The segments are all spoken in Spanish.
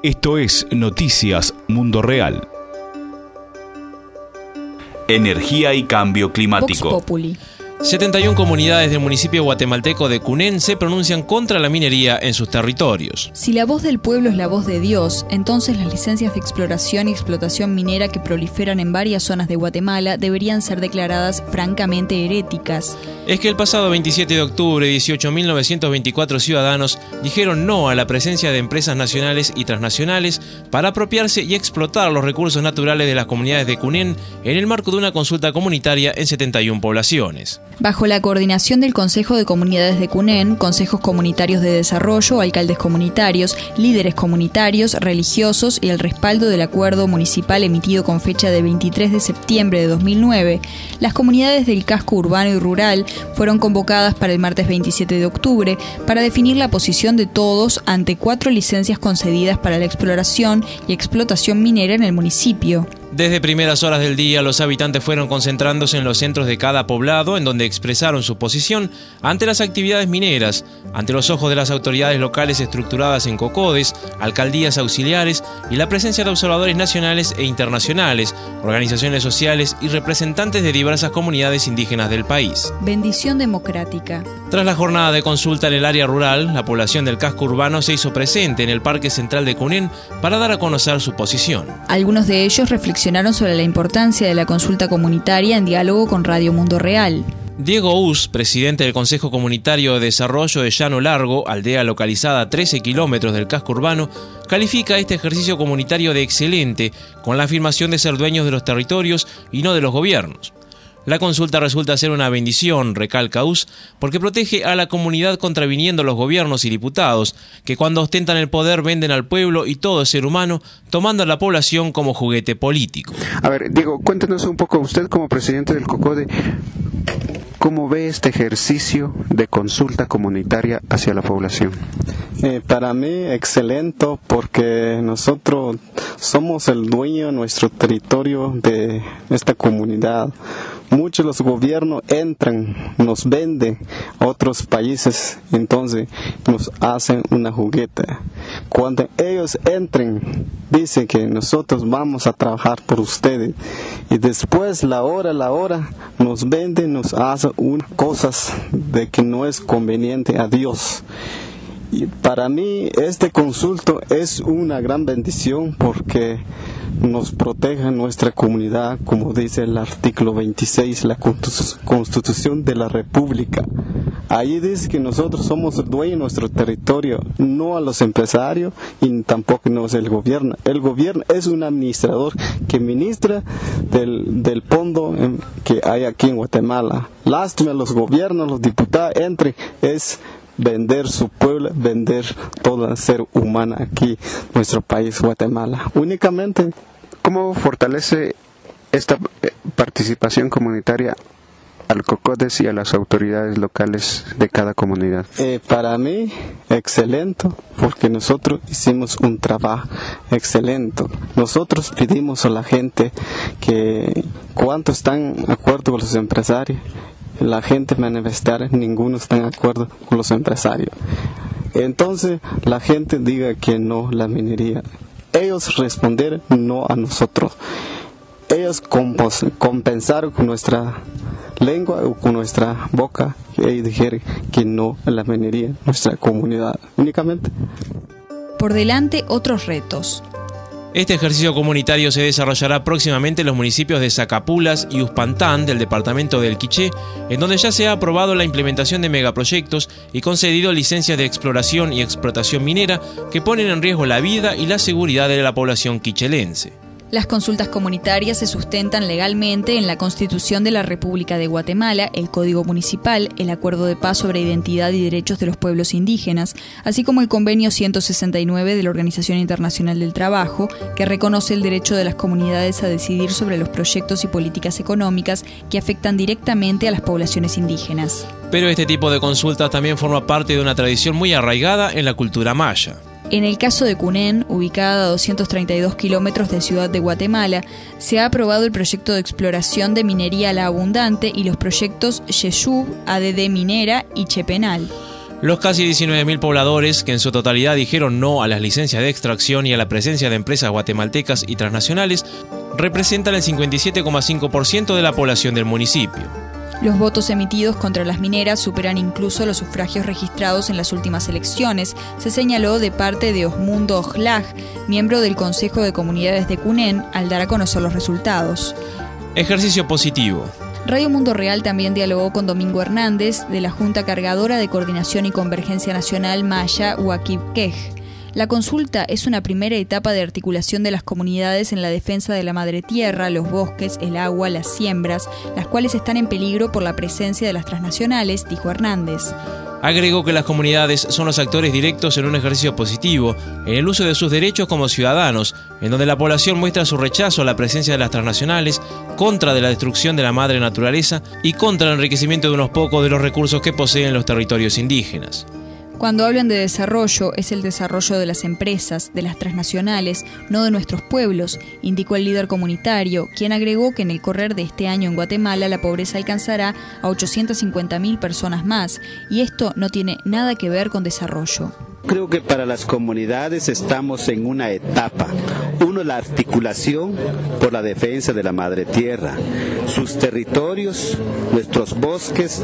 Esto es Noticias Mundo Real. Energía y cambio climático. Vox Populi. 71 comunidades del municipio guatemalteco de Cunén se pronuncian contra la minería en sus territorios. Si la voz del pueblo es la voz de Dios, entonces las licencias de exploración y explotación minera que proliferan en varias zonas de Guatemala deberían ser declaradas francamente heréticas. Es que el pasado 27 de octubre, 18.924 ciudadanos dijeron no a la presencia de empresas nacionales y transnacionales para apropiarse y explotar los recursos naturales de las comunidades de Cunén en el marco de una consulta comunitaria en 71 poblaciones. Bajo la coordinación del Consejo de Comunidades de Cunén, consejos comunitarios de desarrollo, alcaldes comunitarios, líderes comunitarios, religiosos y el respaldo del acuerdo municipal emitido con fecha de 23 de septiembre de 2009, las comunidades del casco urbano y rural fueron convocadas para el martes 27 de octubre para definir la posición de todos ante 4 licencias concedidas para la exploración y explotación minera en el municipio. Desde primeras horas del día, los habitantes fueron concentrándose en los centros de cada poblado, en donde expresaron su posición ante las actividades mineras, ante los ojos de las autoridades locales estructuradas en COCODES, alcaldías auxiliares y la presencia de observadores nacionales e internacionales, organizaciones sociales y representantes de diversas comunidades indígenas del país. Bendición democrática. Tras la jornada de consulta en el área rural, la población del casco urbano se hizo presente en el Parque Central de Cunén para dar a conocer su posición. Algunos de ellos reflexionaron sobre la importancia de la consulta comunitaria en diálogo con Radio Mundo Real. Diego Us, presidente del Consejo Comunitario de Desarrollo de Llano Largo, aldea localizada a 13 kilómetros del casco urbano, califica este ejercicio comunitario de excelente, con la afirmación de ser dueños de los territorios y no de los gobiernos. La consulta resulta ser una bendición, recalca Us, porque protege a la comunidad contraviniendo los gobiernos y diputados, que cuando ostentan el poder venden al pueblo y todo ser humano, tomando a la población como juguete político. A ver, Diego, cuéntenos un poco, usted como presidente del COCODE, ¿cómo ve este ejercicio de consulta comunitaria hacia la población? Para mí, excelente, porque nosotros somos el dueño de nuestro territorio de esta comunidad. Muchos de los gobiernos entran, nos venden a otros países, entonces nos hacen una juguete. Cuando ellos entren, dicen que nosotros vamos a trabajar por ustedes, y después la hora nos venden, nos hacen unas cosas de que no es conveniente a Dios. Y para mí este consulto es una gran bendición porque nos protege nuestra comunidad, como dice el artículo 26 de la Constitución de la República. Ahí dice que nosotros somos dueños de nuestro territorio, no a los empresarios y tampoco no es el gobierno. El gobierno es un administrador que ministra del fondo que hay aquí en Guatemala. Lástima, los gobiernos, los diputados entren, es vender su pueblo, vender todo ser humano aquí, nuestro país, Guatemala. Únicamente. ¿Cómo fortalece esta participación comunitaria al COCODES y a las autoridades locales de cada comunidad? Para mí, excelente, porque nosotros hicimos un trabajo excelente. Nosotros pedimos a la gente que cuánto están de acuerdo con los empresarios. La gente manifestar, ninguno está de acuerdo con los empresarios. Entonces la gente diga que no la minería. Ellos responder no a nosotros. Ellos compensaron con nuestra lengua o con nuestra boca. Ellos dijeron que no a la minería, nuestra comunidad únicamente. Por delante otros retos. Este ejercicio comunitario se desarrollará próximamente en los municipios de Zacapulas y Uspantán del departamento del Quiché, en donde ya se ha aprobado la implementación de megaproyectos y concedido licencias de exploración y explotación minera que ponen en riesgo la vida y la seguridad de la población quichelense. Las consultas comunitarias se sustentan legalmente en la Constitución de la República de Guatemala, el Código Municipal, el Acuerdo de Paz sobre Identidad y Derechos de los Pueblos Indígenas, así como el Convenio 169 de la Organización Internacional del Trabajo, que reconoce el derecho de las comunidades a decidir sobre los proyectos y políticas económicas que afectan directamente a las poblaciones indígenas. Pero este tipo de consultas también forma parte de una tradición muy arraigada en la cultura maya. En el caso de Cunén, ubicada a 232 kilómetros de Ciudad de Guatemala, se ha aprobado el proyecto de exploración de minería La Abundante y los proyectos Yeshub, ADD Minera y Chepenal. Los casi 19.000 pobladores, que en su totalidad dijeron no a las licencias de extracción y a la presencia de empresas guatemaltecas y transnacionales, representan el 57,5% de la población del municipio. Los votos emitidos contra las mineras superan incluso los sufragios registrados en las últimas elecciones, se señaló de parte de Osmundo Ojlag, miembro del Consejo de Comunidades de Cunén, al dar a conocer los resultados. Ejercicio positivo. Radio Mundo Real también dialogó con Domingo Hernández, de la Junta Cargadora de Coordinación y Convergencia Nacional Maya Huaquibquej. La consulta es una primera etapa de articulación de las comunidades en la defensa de la madre tierra, los bosques, el agua, las siembras, las cuales están en peligro por la presencia de las transnacionales, dijo Hernández. Agregó que las comunidades son los actores directos en un ejercicio positivo, en el uso de sus derechos como ciudadanos, en donde la población muestra su rechazo a la presencia de las transnacionales, contra de la destrucción de la madre naturaleza y contra el enriquecimiento de unos pocos de los recursos que poseen los territorios indígenas. Cuando hablan de desarrollo, es el desarrollo de las empresas, de las transnacionales, no de nuestros pueblos, indicó el líder comunitario, quien agregó que en el correr de este año en Guatemala la pobreza alcanzará a 850.000 personas más, y esto no tiene nada que ver con desarrollo. Creo que para las comunidades estamos en una etapa. Uno, la articulación por la defensa de la madre tierra, sus territorios, nuestros bosques,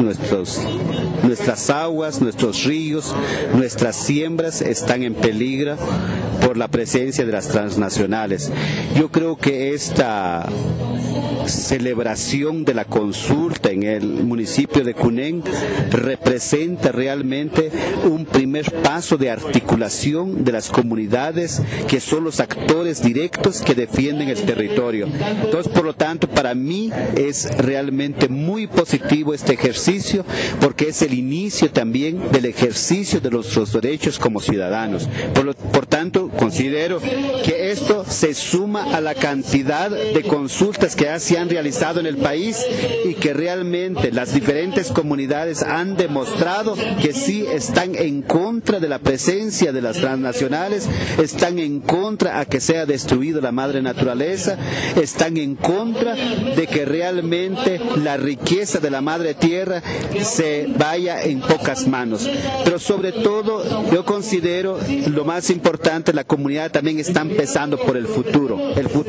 nuestras aguas, nuestros ríos, nuestras siembras están en peligro por la presencia de las transnacionales. Yo creo que esta celebración de la consulta en el municipio de Cunén representa realmente un primer paso de articulación de las comunidades que son los actores directos que defienden el territorio. Entonces, por lo tanto, para mí es realmente muy positivo este ejercicio porque es el inicio también del ejercicio de nuestros derechos como ciudadanos. Por tanto, considero que esto se suma a la cantidad de consultas que se han realizado en el país y que realmente las diferentes comunidades han demostrado que sí están en contra de la presencia de las transnacionales, están en contra a que sea destruida la madre naturaleza, están en contra de que realmente la riqueza de la madre tierra se vaya en pocas manos. Pero sobre todo, yo considero lo más importante, la comunidad también está empezando por el futuro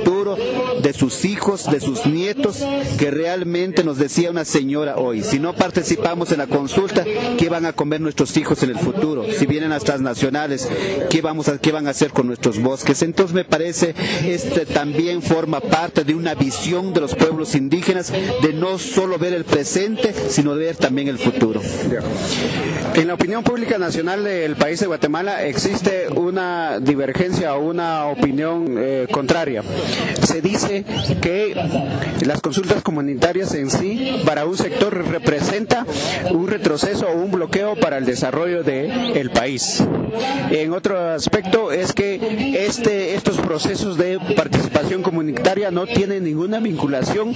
de sus hijos, de sus nietos, que realmente nos decía una señora hoy, si no participamos en la consulta, ¿qué van a comer nuestros hijos en el futuro? Si vienen las transnacionales, ¿qué van a hacer con nuestros bosques? Entonces me parece, también forma parte de una visión de los pueblos indígenas, de no solo ver el presente, sino de ver también el futuro. En la opinión pública nacional del país de Guatemala existe una divergencia o una opinión contraria. Se dice que las consultas comunitarias en sí, para un sector, representa un retroceso o un bloqueo para el desarrollo del país. En otro aspecto es que estos procesos de participación comunitaria no tienen ninguna vinculación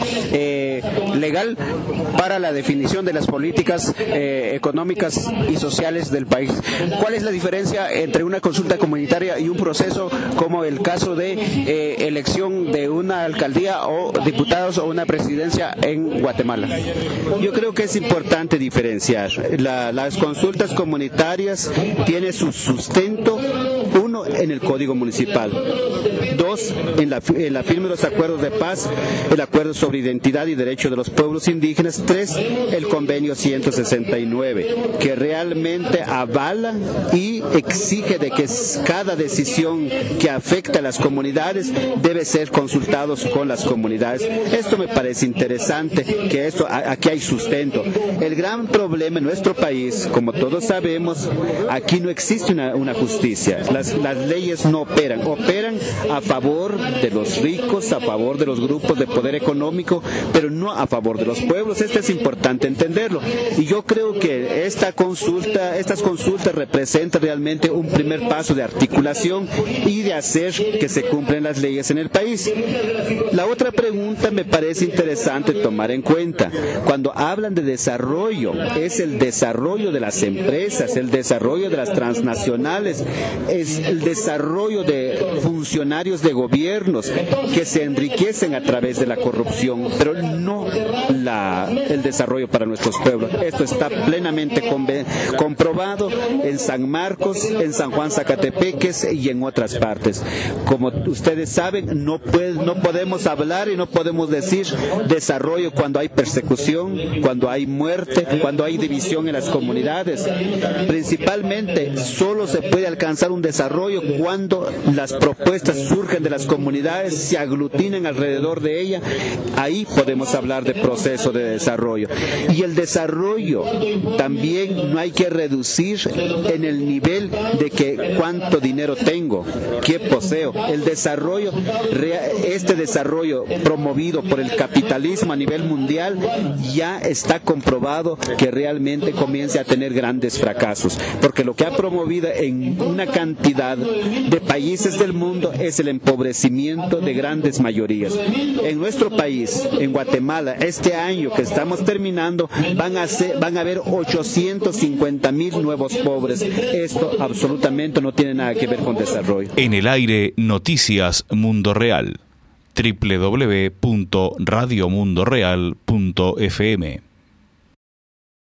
legal para la definición de las políticas económicas y sociales del país. ¿Cuál es la diferencia entre una consulta comunitaria y un proceso como el caso de elección de una alcaldía o diputados o una presidencia en Guatemala? Yo creo que es importante diferenciar. Las consultas comunitarias tienen su sustento, uno, en el Código Municipal, dos, en la firma de los acuerdos de paz, el acuerdo sobre identidad y derecho de los pueblos indígenas, tres, el convenio 169, que realmente avala y exige de que cada decisión que afecta a las comunidades debe ser consultados con las comunidades. Esto me parece interesante, que aquí hay sustento. El gran problema en nuestro país, como todos sabemos, aquí no existe una justicia. Las leyes no operan a favor de los ricos, a favor de los grupos de poder económico, pero no a favor de los pueblos. Esto es importante entenderlo. Y yo creo que estas consultas representan realmente un primer paso de articulación y de hacer que se cumplan las leyes en el país. La otra pregunta me parece interesante tomar en cuenta. Cuando hablan de desarrollo, es el desarrollo de las empresas, el desarrollo de las transnacionales, es el desarrollo de funcionarios de gobiernos que se enriquecen a través de la corrupción, pero no el desarrollo para nuestros pueblos. Esto está plenamente comprobado en San Marcos, en San Juan Zacatepeques y en otras partes. Como ustedes saben, no podemos hablar y no podemos decir desarrollo cuando hay persecución, cuando hay muerte, cuando hay división en las comunidades. Principalmente, solo se puede alcanzar un desarrollo cuando las propuestas surgen de las comunidades, se aglutinan alrededor de ella. Ahí podemos hablar de proceso de desarrollo. Y el desarrollo también no hay que reducir en el nivel de que cuánto dinero tengo, qué poseo. El desarrollo, este desarrollo promovido por el capitalismo a nivel mundial, ya está comprobado que realmente comienza a tener grandes fracasos, porque lo que ha promovido en una cantidad de países del mundo es el empobrecimiento de grandes mayorías. En nuestro país, en Guatemala, este año que estamos terminando, van a haber 850,000 nuevos pobres. Esto absolutamente no tiene nada que ver con desarrollo. En el aire, Noticias Mundo Real. www.radiomundoreal.fm